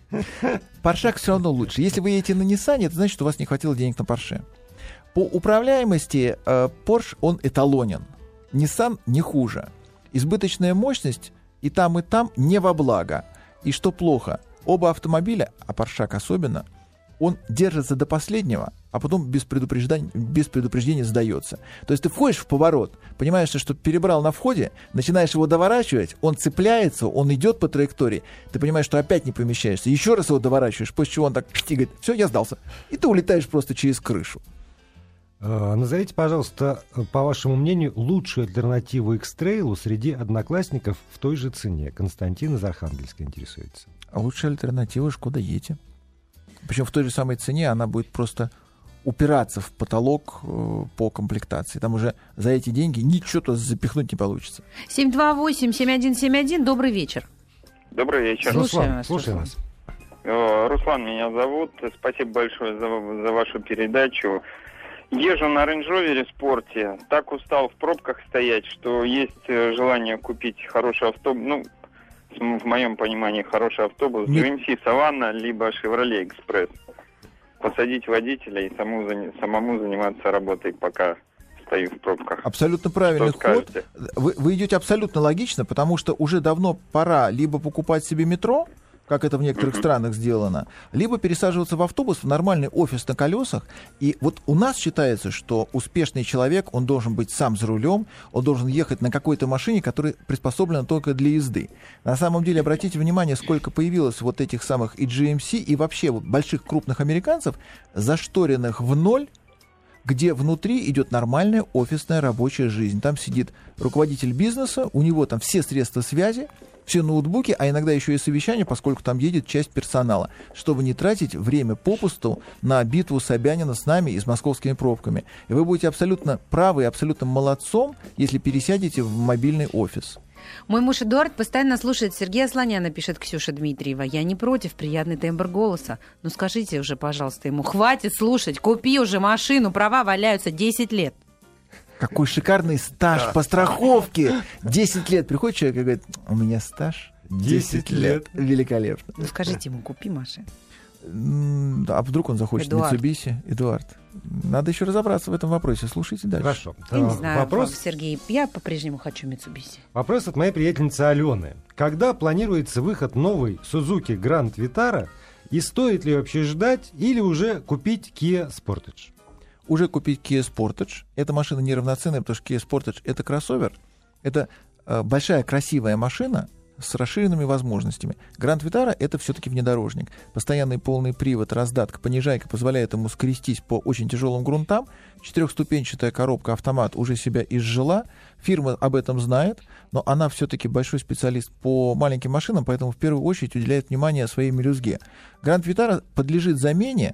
Porsche все равно лучше. Если вы едете на Nissan, это значит, что у вас не хватило денег на Porsche. По управляемости Porsche он эталонен. Nissan не хуже. Избыточная мощность и там не во благо. И что плохо, оба автомобиля, а Porsche особенно, он держится до последнего, а потом без предупреждения сдается. То есть ты входишь в поворот, понимаешь, что перебрал на входе, начинаешь его доворачивать, он цепляется, он идет по траектории, ты понимаешь, что опять не помещаешься, еще раз его доворачиваешь, после чего он так говорит, все, я сдался. И ты улетаешь просто через крышу. Назовите, пожалуйста, по вашему мнению, лучшую альтернативу X-Trail среди одноклассников в той же цене. Константин из Архангельска интересуется. А лучшая альтернатива Шкода Йети. Причем в той же самой цене она будет просто упираться в потолок по комплектации. Там уже за эти деньги ничего-то запихнуть не получится. 728-7171, добрый вечер. Добрый вечер. Слушаем вас. Руслан меня зовут. Спасибо большое за вашу передачу. Езжу на Range Rover Спорте. Так устал в пробках стоять, что есть желание купить хороший автобус. В моем понимании, хороший автобус. GMC Savannah, либо Chevrolet Express. Посадить водителя и самому заниматься работой, пока стою в пробках. Абсолютно правильный ход. Вы идете абсолютно логично, потому что уже давно пора либо покупать себе метро, как это в некоторых странах сделано, либо пересаживаться в автобус, в нормальный офис на колесах. И вот у нас считается, что успешный человек, он должен быть сам за рулем, он должен ехать на какой-то машине, которая приспособлена только для езды. На самом деле, обратите внимание, сколько появилось вот этих самых и GMC, и вообще вот больших крупных американцев, зашторенных в ноль, где внутри идет нормальная офисная рабочая жизнь. Там сидит руководитель бизнеса, у него там все средства связи, все ноутбуки, а иногда еще и совещания, поскольку там едет часть персонала, чтобы не тратить время попусту на битву Собянина с нами и с московскими пробками. И вы будете абсолютно правы и абсолютно молодцом, если пересядете в мобильный офис. Мой муж Эдуард постоянно слушает Сергея Слоняна, пишет Ксюша Дмитриева. Я не против, приятный тембр голоса. Ну скажите уже, пожалуйста, ему, хватит слушать, купи уже машину, права валяются 10 лет. Какой шикарный стаж по страховке. 10 лет. Приходит человек и говорит, у меня стаж 10 лет. Великолепно. Ну скажите ему, купи машину. А вдруг он захочет Mitsubishi? Эдуард. Надо еще разобраться в этом вопросе. Слушайте дальше. Хорошо. Я не знаю, Сергей, я по-прежнему хочу Mitsubishi. Вопрос от моей приятельницы Алены. Когда планируется выход новой Suzuki Grand Vitara, и стоит ли вообще ждать или уже купить Kia Sportage? Уже купить Kia Sportage. Эта машина неравноценная, потому что Kia Sportage — это кроссовер. Это большая красивая машина с расширенными возможностями. Grand Vitara — это все-таки внедорожник. Постоянный полный привод, раздатка, понижайка позволяет ему скрестись по очень тяжелым грунтам. 4-ступенчатая коробка автомат уже себя изжила. Фирма об этом знает, но она все-таки большой специалист по маленьким машинам, поэтому в первую очередь уделяет внимание своей мелюзге. Grand Vitara подлежит замене,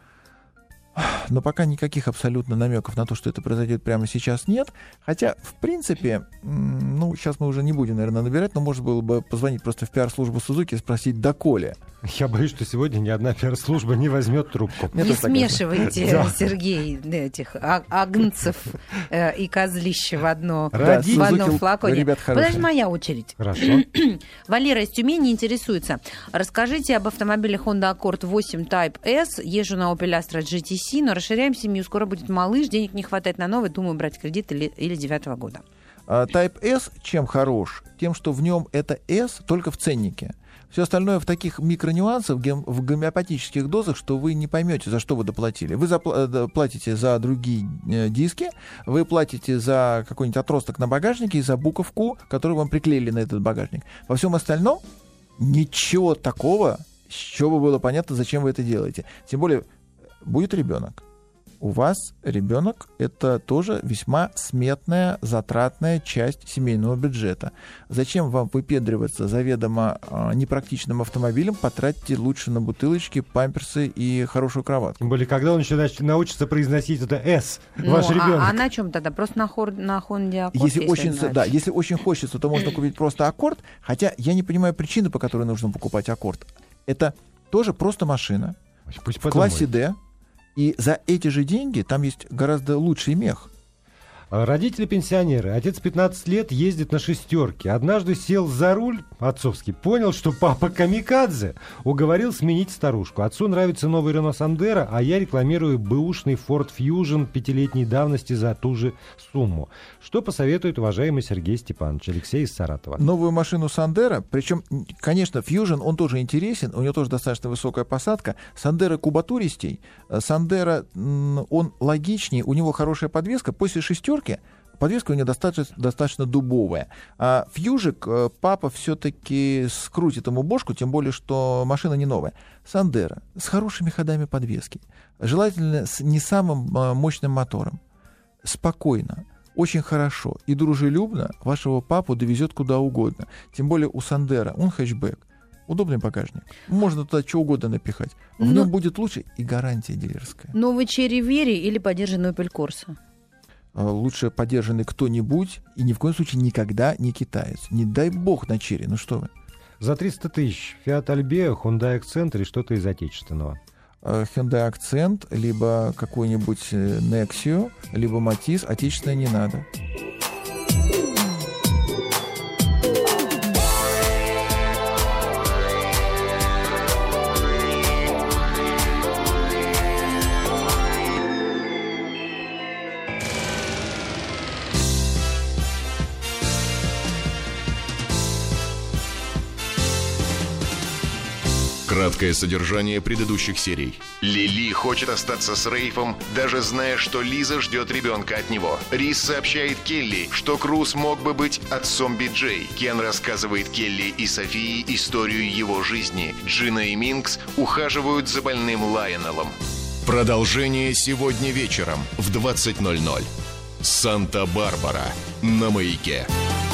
но пока никаких абсолютно намеков на то, что это произойдет прямо сейчас, нет. Хотя, в принципе, сейчас мы уже не будем, наверное, набирать, но можно было бы позвонить просто в пиар-службу Suzuki и спросить, доколе. Я боюсь, что сегодня ни одна пиар-служба не возьмет трубку. Не смешивайте, Сергей, этих агнцев и козлища в одном флаконе. Подожди, моя очередь. Хорошо. Валера из Тюмени интересуется. Расскажите об автомобиле Honda Accord 8 Type S. Езжу на Opel Astra GTC, но расширяем семью. Скоро будет малыш, денег не хватает на новый. Думаю, брать кредит или 9-го года. Type S чем хорош? Тем, что в нем это S только в ценнике. Все остальное в таких микронюансах, в гомеопатических дозах, что вы не поймете, за что вы доплатили. Вы платите за другие диски, вы платите за какой-нибудь отросток на багажнике и за буковку, которую вам приклеили на этот багажник. Во всем остальном ничего такого, с чего бы было понятно, зачем вы это делаете. Тем более, будет ребенок. у вас ребенок — это тоже весьма сметная, затратная часть семейного бюджета. Зачем вам выпендриваться заведомо непрактичным автомобилем? Потратьте лучше на бутылочки, памперсы и хорошую кроватку. Тем более, когда он еще научится произносить это «С», ваш ребенок. А на чем тогда? Просто на Honda Accord? Если очень хочется, то можно купить просто Accord, хотя я не понимаю причины, по которой нужно покупать Accord. Это тоже просто машина в классе D, и за эти же деньги там есть гораздо лучший мех. Родители-пенсионеры. Отец 15 лет ездит на шестерке. Однажды сел за руль отцовский, понял, что папа камикадзе. Уговорил сменить старушку. Отцу нравится новый Рено Сандеро, а я рекламирую бэушный Ford Fusion 5-летней давности за ту же сумму. Что посоветует уважаемый Сергей Степанович? Алексей из Саратова. Новую машину Сандеро, причем, конечно, Fusion, он тоже интересен, у него тоже достаточно высокая посадка. Сандеро кубатуристей, Сандеро, он логичнее, у него хорошая подвеска. После шестерки подвеска у него достаточно дубовая. А фьюжик папа все-таки скрутит ему бошку, тем более, что машина не новая. Сандеро с хорошими ходами подвески. Желательно с не самым мощным мотором. Спокойно, очень хорошо и дружелюбно вашего папу довезет куда угодно. Тем более у Сандеро он хэтчбэк. Удобный багажник. Можно туда что угодно напихать. В нем будет лучше и гарантия дилерская. Новый Черри Вери или подержанный Opel Corsa? Лучше подержанный кто-нибудь, и ни в коем случае никогда не китаец. Не дай бог на Черри, ну что вы. За 300 тысяч Fiat Albea, Hyundai Accent или что-то из отечественного? Hyundai Accent, либо какой-нибудь Nexio, либо Matiz. Отечественное не надо. Краткое содержание предыдущих серий. Лили хочет остаться с Рейфом, даже зная, что Лиза ждет ребенка от него. Рис сообщает Келли, что Круз мог бы быть отцом Би-Джей. Кен рассказывает Келли и Софии историю его жизни. Джина и Минкс ухаживают за больным Лайонеллом. Продолжение сегодня вечером в 20:00. Санта-Барбара на Маяке.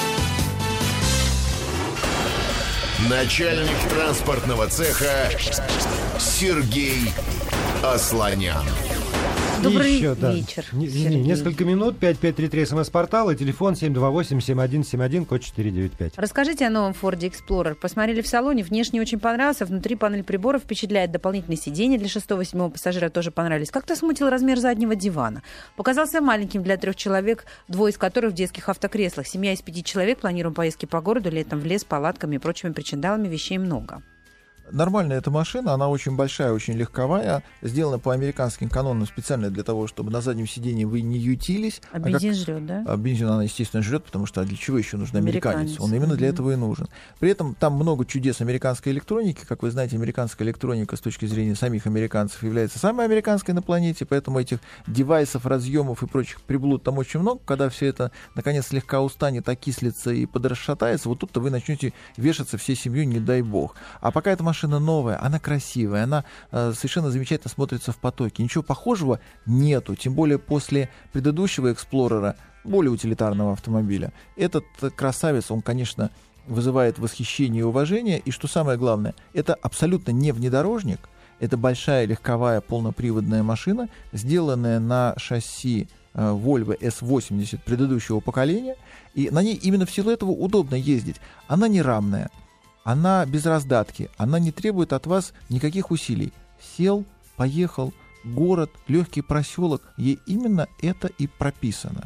Начальник транспортного цеха Сергей Асланян. Добрый вечер. Несколько минут, 5533 СМС-портал и телефон 728-7171, код 495. Расскажите о новом Ford Explorer. Посмотрели в салоне, внешне очень понравился, внутри панель приборов впечатляет, дополнительные сиденья для 6-8 пассажира тоже понравились. Как-то смутил размер заднего дивана. Показался маленьким для 3 человек, 2 из которых в детских автокреслах. Семья из 5 человек, планируем поездки по городу, летом в лес, палатками и прочими причиндалами, вещей много. Нормальная эта машина, она очень большая, очень легковая, сделана по американским канонам специально для того, чтобы на заднем сидении вы не ютились. А бензин жрет, да? А бензин она, естественно, жрет, потому что для чего еще нужен американец? Он именно для этого и нужен. При этом там много чудес американской электроники. Как вы знаете, американская электроника с точки зрения самих американцев является самой американской на планете, поэтому этих девайсов, разъемов и прочих приблуд там очень много. Когда все это, наконец, слегка устанет, окислится и подрасшатается, вот тут-то вы начнете вешаться всей семьей, не дай бог. А пока эта машина новая, она красивая, она совершенно замечательно смотрится в потоке. Ничего похожего нету, тем более после предыдущего Эксплорера, более утилитарного автомобиля. Этот красавец, он, конечно, вызывает восхищение и уважение, и что самое главное, это абсолютно не внедорожник, это большая легковая полноприводная машина, сделанная на шасси Volvo S80 предыдущего поколения, и на ней именно в силу этого удобно ездить. Она не рамная, она без раздатки, она не требует от вас никаких усилий. Сел, поехал, город, легкий проселок, ей именно это и прописано.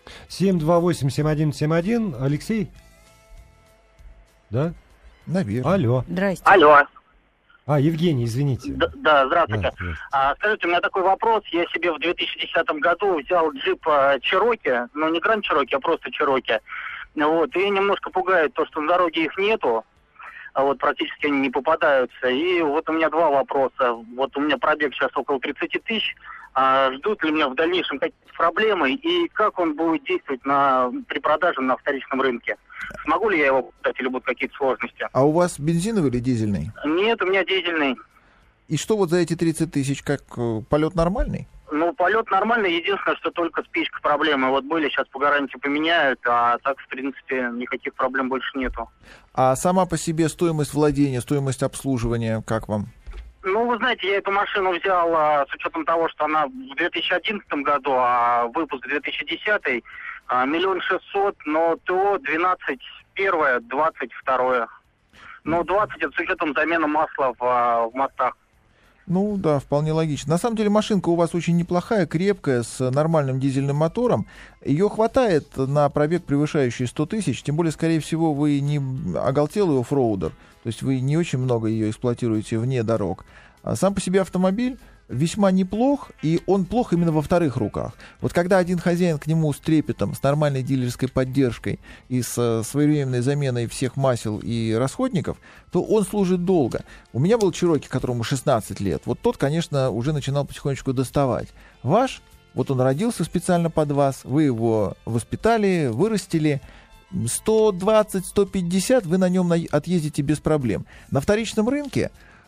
728-7171, Алексей? Да? Наверное. Алло. Здрасте. Алло. Евгений, извините. Да, здравствуйте. Скажите, у меня такой вопрос. Я себе в 2010 году взял джип Cherokee, но не Grand Cherokee, а просто Cherokee. Вот, и немножко пугает то, что на дороге их нету. Вот практически они не попадаются. И вот у меня 2 вопроса. Вот у меня пробег сейчас около 30 тысяч. Ждут ли меня в дальнейшем какие-то проблемы? И как он будет действовать при продаже на вторичном рынке? Смогу ли я его продать или будут какие-то сложности? А у вас бензиновый или дизельный? Нет, у меня дизельный. И что вот за эти 30 тысяч, как полет нормальный? Ну, полет нормальный. Единственное, что только с печкой проблемы. Вот были, сейчас по гарантии поменяют, а так, в принципе, никаких проблем больше нету. А сама по себе стоимость владения, стоимость обслуживания, как вам? Ну, вы знаете, я эту машину взял с учетом того, что она в 2011 году, а выпуск 2010, 1 600 000, но ТО 12 первое, 22. Ну, 20 это с учетом замены масла в мостах. Ну да, вполне логично. На самом деле машинка у вас очень неплохая, крепкая, с нормальным дизельным мотором. Ее хватает на пробег, превышающий 100 тысяч. Тем более, скорее всего, вы не оголтелый оффроудер. То есть вы не очень много ее эксплуатируете вне дорог. А сам по себе автомобиль весьма неплох, и он плох именно во вторых руках. Вот когда один хозяин к нему с трепетом, с нормальной дилерской поддержкой и с своевременной заменой всех масел и расходников, то он служит долго. У меня был Чироки, которому 16 лет. Вот тот, конечно, уже начинал потихонечку доставать. Ваш, вот он родился специально под вас, вы его воспитали, вырастили. 120-150 вы на нем отъездите без проблем. На вторичном рынке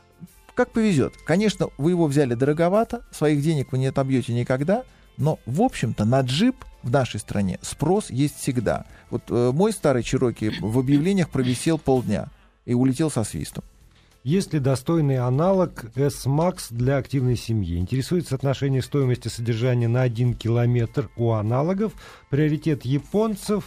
как повезет. Конечно, вы его взяли дороговато, своих денег вы не отобьете никогда, но, в общем-то, на джип в нашей стране спрос есть всегда. Вот мой старый Чироки в объявлениях провисел полдня и улетел со свистом. Есть ли достойный аналог S-Max для активной семьи? Интересует соотношение стоимости содержания на 1 километр у аналогов, приоритет японцам,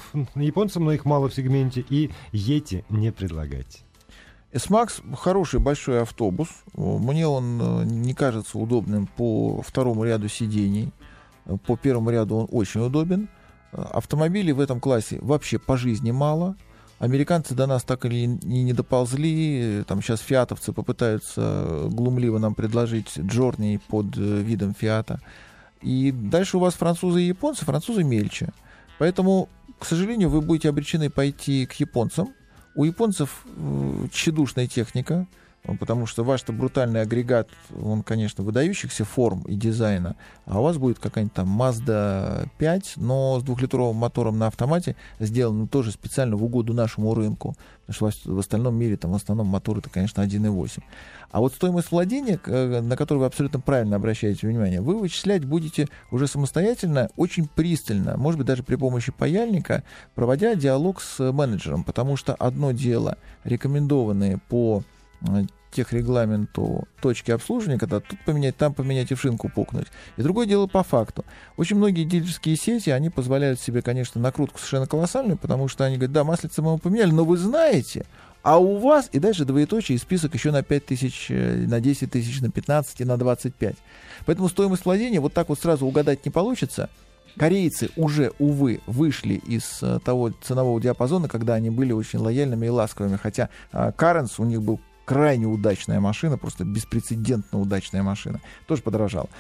но их мало в сегменте, и Yeti не предлагать. S-Max хороший большой автобус. Мне он не кажется удобным по второму ряду сидений. По первому ряду он очень удобен. Автомобилей в этом классе вообще по жизни мало. Американцы до нас так и не доползли. Там сейчас фиатовцы попытаются глумливо нам предложить Джорни под видом фиата. И дальше у вас французы и японцы. Французы мельче. Поэтому, к сожалению, вы будете обречены пойти к японцам. У японцев тщедушная техника, потому что ваш-то брутальный агрегат, он, конечно, выдающихся форм и дизайна, а у вас будет какая-нибудь там Mazda 5, но с 2-литровым мотором на автомате, сделан тоже специально в угоду нашему рынку, потому что в остальном мире там в основном моторы-то, конечно, 1.8. А вот стоимость владения, на которую вы абсолютно правильно обращаете внимание, вы вычислять будете уже самостоятельно, очень пристально, может быть, даже при помощи паяльника, проводя диалог с менеджером, потому что одно дело рекомендованные по техрегламенту точки обслуживания, когда тут поменять, там поменять и в шинку пукнуть. И другое дело по факту. Очень многие дилерские сети, они позволяют себе, конечно, накрутку совершенно колоссальную, потому что они говорят, да, маслица мы поменяли, но вы знаете, а у вас, и дальше двоеточие, и список еще на 5 тысяч, на 10 тысяч, на 15 и на 25. Поэтому стоимость владения вот так вот сразу угадать не получится. Корейцы уже, увы, вышли из того ценового диапазона, когда они были очень лояльными и ласковыми, хотя Каренс у них был крайне удачная машина, просто беспрецедентно удачная машина. Тоже подорожал.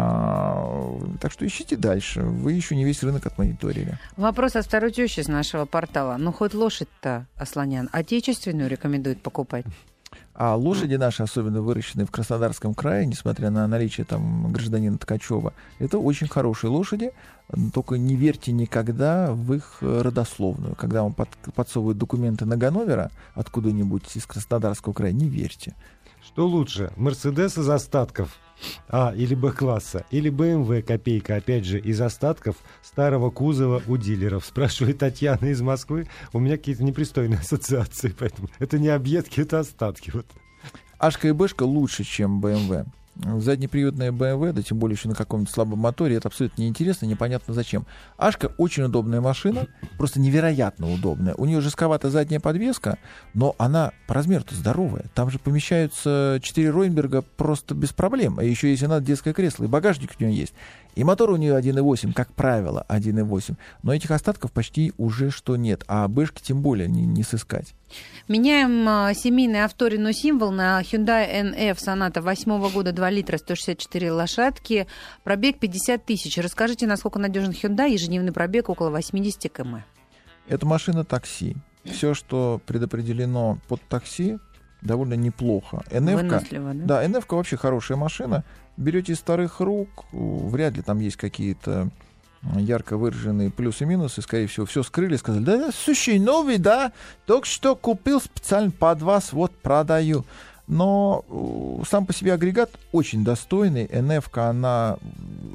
Так что ищите дальше. Вы еще не весь рынок отмониторили. Вопрос от второй тещи с нашего портала. Ну, хоть лошадь-то, Асланян, отечественную рекомендует покупать? А лошади наши, особенно выращенные в Краснодарском крае, несмотря на наличие там гражданина Ткачева, это очень хорошие лошади, только не верьте никогда в их родословную. Когда вам подсовывают документы на Ганновера откуда-нибудь из Краснодарского края, не верьте. Что лучше, Мерседес из остатков А или Б-класса, или БМВ копейка, опять же, из остатков старого кузова у дилеров? Спрашивает Татьяна из Москвы. У меня какие-то непристойные ассоциации, поэтому это не объедки, это остатки. Вот. Ашка и Бэшка лучше, чем БМВ. Заднеприводная BMW, да тем более еще на каком-нибудь слабом моторе, это абсолютно неинтересно, непонятно зачем. Ашка очень удобная машина, просто невероятно удобная. У нее жестковатая задняя подвеска, но она по размеру-то здоровая. Там же помещаются 4 Ройнберга просто без проблем. А еще если надо детское кресло, и багажник у нее есть. И мотор у нее 1.8, как правило, 1.8. Но этих остатков почти уже что нет. А Бэшки тем более не сыскать. Меняем семейный авто Renault Символ на Hyundai NF Sonata 8 года, 2 литра, 164 лошадки, пробег 50 тысяч. Расскажите, насколько надежен Hyundai, ежедневный пробег около 80 км. Это машина такси. Все, что предопределено под такси, довольно неплохо. Выносливо, да? Да, NF-ка вообще хорошая машина. Берете из старых рук, вряд ли там есть какие-то ярко выраженные плюсы и минусы, скорее всего, все скрыли, сказали, да, сущий новый, да, только что купил специально под вас, вот продаю. Но сам по себе агрегат очень достойный, NF-ка, она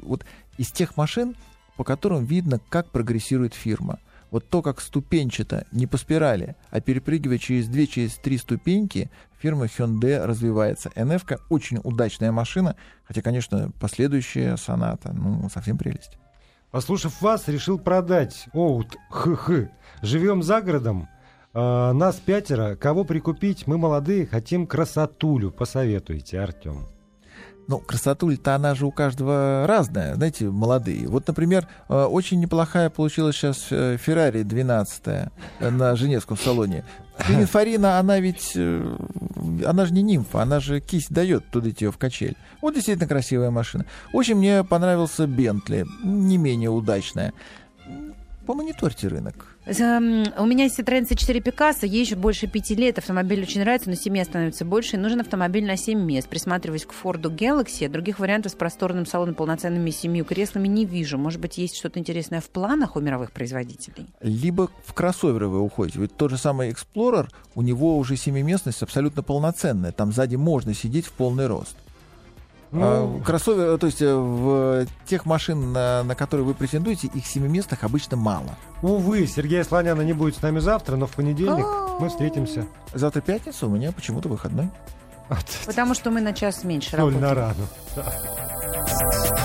вот из тех машин, по которым видно, как прогрессирует фирма. Вот то, как ступенчато, не по спирали, а перепрыгивая через 2, через 3 ступеньки, фирма Hyundai развивается. NF-ка очень удачная машина, хотя, конечно, последующая Соната, совсем прелесть. Послушав вас, решил продать Оут ХХ. Живем за городом, нас 5, кого прикупить? Мы молодые, хотим красотулю. Посоветуйте, Артем. Красотуль-то она же у каждого разная, знаете, молодые. Вот, например, очень неплохая получилась сейчас Ferrari 12 на Женевском салоне. Пининфорина, она же не нимфа, она же кисть дает, туда идти в качель. Вот действительно красивая машина. Очень мне понравился Бентли, не менее удачная. Помониторьте рынок. У меня есть Citroёn C4 Picasso, ей еще больше 5 лет, автомобиль очень нравится, но семья становится больше, и нужен автомобиль на 7 мест. Присматриваясь к Ford Galaxy, других вариантов с просторным салоном, полноценными 7 креслами не вижу. Может быть, есть что-то интересное в планах у мировых производителей? Либо в кроссоверы вы уходите. Ведь тот же самый Explorer, у него уже 7-местность абсолютно полноценная. Там сзади можно сидеть в полный рост. Кроссовер, то есть в тех машин, на которые вы претендуете, их 7-местных обычно мало. Увы, Сергея Слоняна не будет с нами завтра, но в понедельник мы встретимся. Завтра пятница, у меня почему-то выходной. Потому что мы на час меньше работаем. На рану.